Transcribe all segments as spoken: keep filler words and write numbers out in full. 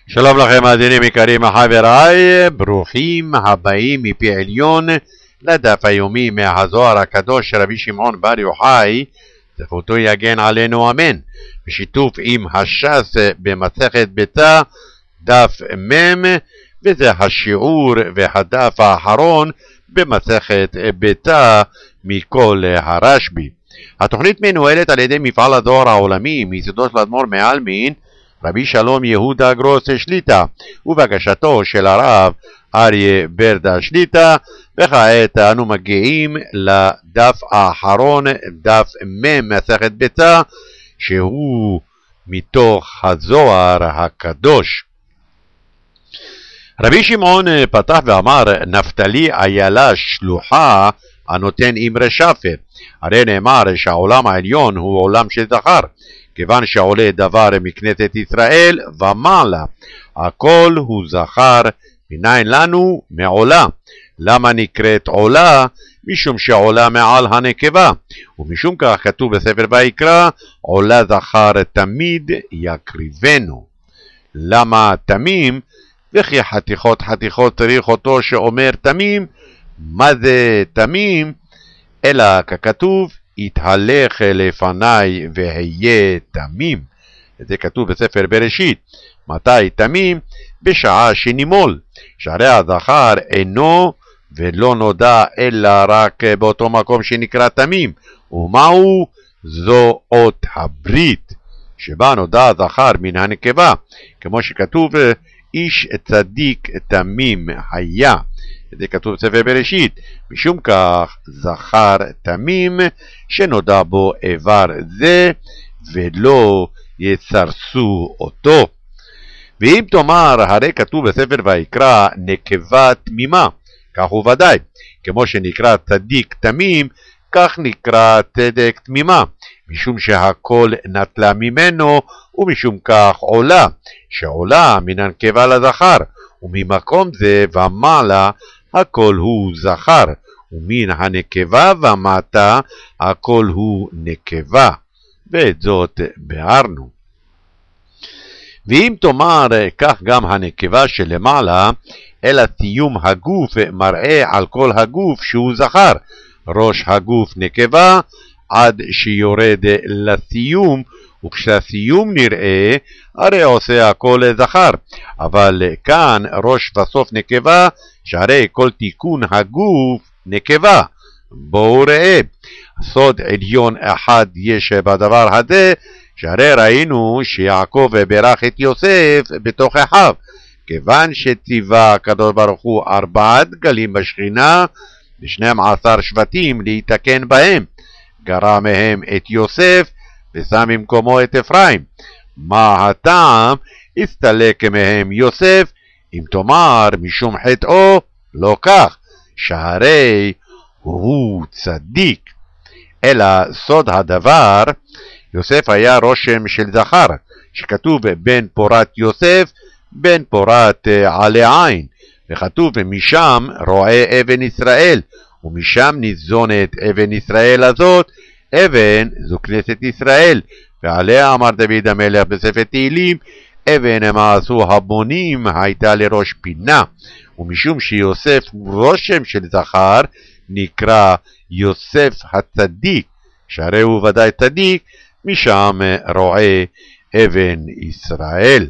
שלום לכם מאזינים יקרים חבריי, ברוכים הבאים מפי עליון לדף היומי מהזוהר הקדוש של רבי שמעון בר יוחאי, זכותו יגן עלינו אמן, בשיתוף עם הש"ס במסכת ביצה דף מ', וזה השיעור והדף האחרון במסכת ביצה מכל הרשב"י. התוכנית מנוהלת על ידי מפעל הזוהר העולמי מיסודו של אדמו"ר מעלמין רבי שלום יהודה גרוס שליטה ובקשתו של הרב אריה ברדה שליטה. וכעת אנו מגיעים לדף האחרון, דף מ' מסכת ביצה, שהוא מתוך הזוהר הקדוש. רבי שמעון פתח ואמר, נפתלי איילה שלוחה הנותן אמרי שפר. הרי נאמר שהעולם העליון הוא עולם של זכר, כיוון שעולה דבר מכנסת ישראל ומעלה, הכל הוא זכר. מניין לנו? מעולה. למה נקראת עולה? משום שעולה מעל הנקבה, ומשום כך כתוב בספר ויקרא, עולה זכר תמיד יקריבנו. למה תמים? וכי חתיכות חתיכות צריך אותו שאומר תמים. מה זה תמים? אלא ככתוב, יתהלך לפניי והיה תמים. זה כתוב בספר בראשית. מתי תמים? בשעה שנימול, שהרי הזכר אינו ולא נודע אלא רק באותו מקום שנקרא תמים. ומהו? זו אות הברית, שבה נודע הזכר מן הנקבה, כמו שכתוב איש צדיק תמים היה. זה כתוב בספר בראשית. משום כך זכר תמים שנודע בו איבר זה ולא יצרסו אותו. ואם תאמר, הרי כתוב בספר ויקרא נקבה תמימה, כך הוא ודאי, כמו שנקרא צדיק תמים, כך נקרא צדק תמימה, משום שהכל נטלה ממנו, ומשום כך עולה, שעולה מן הנקבה לזכר, וממקום זה ומעלה הכל הוא זכר, ומן הנקבה ומטה הכל הוא נקבה. ואת זאת בארנו. ואם תאמר, כך גם הנקבה שלמעלה, אלא סיום הגוף מראה על כל הגוף שהוא זכר, ראש הגוף נקבה עד שיורד לסיום, וכשהסיום נראה הרי עושה הכל זכר. אבל כאן ראש וסוף נקבה, שהרי כל תיקון הגוף נקבה. בואו ראה, סוד עליון אחד יש בדבר הזה, שהרי ראינו שיעקב ברך את יוסף בתוך אחיו, כיוון שציווה הקדוש ברוך הוא ארבעה דגלים בשכינה ושנים עשר שבטים להתקן בהם, גרע מהם את יוסף ושם במקומו את אפרים. מה הטעם? הסתלק מהם יוסף, אם תאמר משום חטאו, לא כך, שהרי הוא צדיק. אלא סוד הדבר, יוסף היה רושם של זכר, שכתוב בן פורת יוסף, בן פורת עלי עין, וכתוב משם רואה אבן ישראל, ומשם ניזונת אבן ישראל הזאת, אבן זו כנסת ישראל, ועליה אמר דוד המלך בספר תהילים, אבן מעשו הבונים הייתה לראש פינה. ומשום שיוסף הוא רושם של זכר, נקרא יוסף הצדיק, שהרי הוא ודאי צדיק, משם רואה אבן ישראל.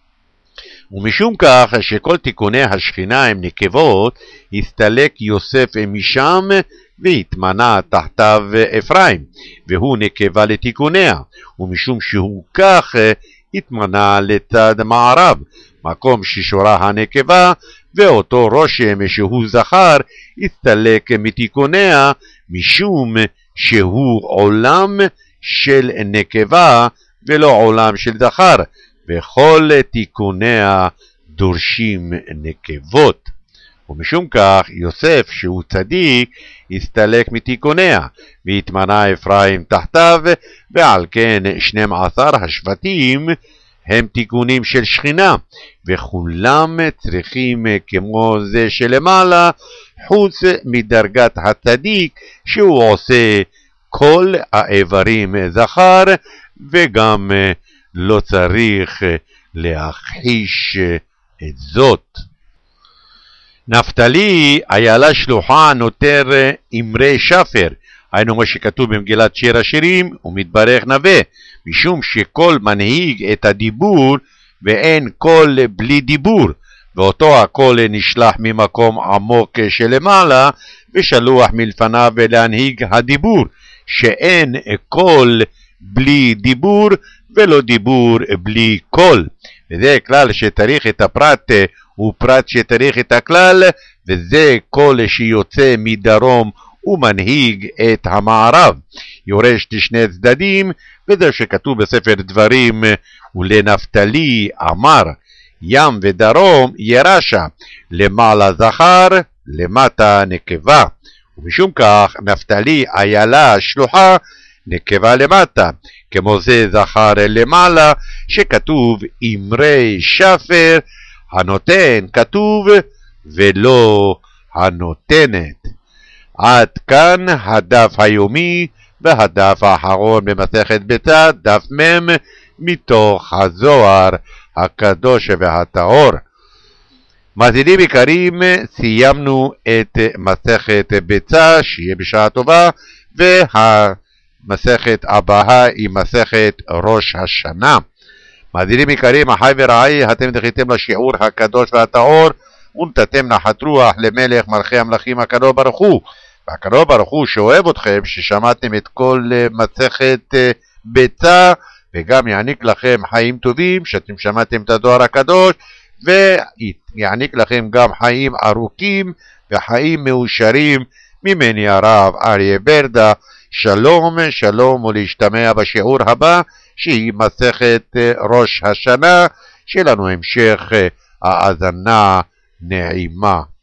ומשום כך שכל תיקוני השכינה הם נקבות, הסתלק יוסף משם והתמנה תחתיו אפרים, והוא נקבה לתיקוניה, ומשום שהוא כך התמנה לצד מערב, מקום ששורה הנקבה, ואותו רושם שהוא זכר הסתלק מתיקוניה, משום שהוא עולם של נקבה ולא עולם של זכר, וכל תיקוניה דורשים נקבות. ומשום כך יוסף שהוא צדיק הסתלק מתיקוניה, והתמנה אפרים תחתיו, ועל כן שנים עשר השבטים הם תיקונים של שכינה, וכולם צריכים כמו זה שלמעלה, חוץ מדרגת הצדיק שהוא עושה כל האיברים זכר, וגם לא צריך להכחיש את זאת. נפתלי היה לה שלוחה נותר אמרי שפר, היינו מה שכתוב במגילת שיר השירים, ומתברך נווה, משום שכל מנהיג את הדיבור ואין קול בלי דיבור, ואותו הקול נשלח ממקום עמוק שלמעלה, ושלוח מלפניו להנהיג הדיבור, שאין קול בלי דיבור ולא דיבור בלי קול. וזה כלל שתריך את הפרט ופרט שתריך את הכלל, וזה קול שיוצא מדרום ומנהיג את המערב, יורש לשני צדדים, וזה שכתוב בספר דברים, ולנפתלי אמר, ים ודרום ירשה, למעלה זכר, למטה נקבה. ומשום כך נפתלי היה לה שלוחה נקבה למטה, כמו זה זכר למעלה, שכתוב אמרי שפר, הנותן כתוב ולא הנותנת. עד כאן הדף היומי והדף האחרון במסכת ביצה, דף מם מתוך הזוהר הקדוש והטהור. מאזינים יקרים, סיימנו את מסכת ביצה, שיהיה בשעה טובה, והמסכת הבאה היא מסכת ראש השנה. מאזינים יקרים, אחי ורעי, אתם דחיתם לשיעור הקדוש והטהור, ונתתם נחת רוח למלך מלכי המלכים הקדוש ברוך הוא. והקדוש ברוך הוא שאוהב אתכם, ששמעתם את כל מסכת ביצה, וגם יעניק לכם חיים טובים, שאתם שמעתם את הדואר הקדוש, ויעניק לכם גם חיים ארוכים וחיים מאושרים. ממני הרב אריה ברדה, שלום שלום ולהשתמע בשיעור הבא, שהיא מסכת ראש השנה, שלנו המשך האזנה נעימה.